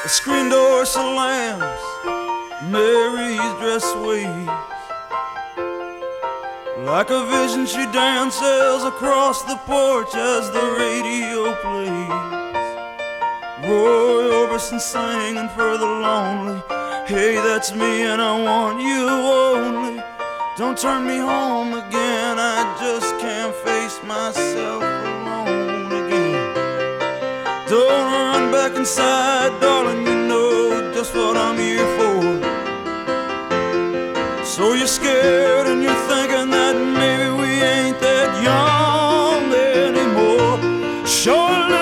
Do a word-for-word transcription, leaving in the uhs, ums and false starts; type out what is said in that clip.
screen door slams, Mary's dress sways. Like a vision she dances across the porch as the radio plays. Roy Orbison singing for the lonely. Hey, that's me and I want you only. Don't turn me home again, I just can't face myself alone again. Don't run back inside, darling, you know just what I'm here for. So you're scared and you're thinking that maybe we ain't that young anymore. Surely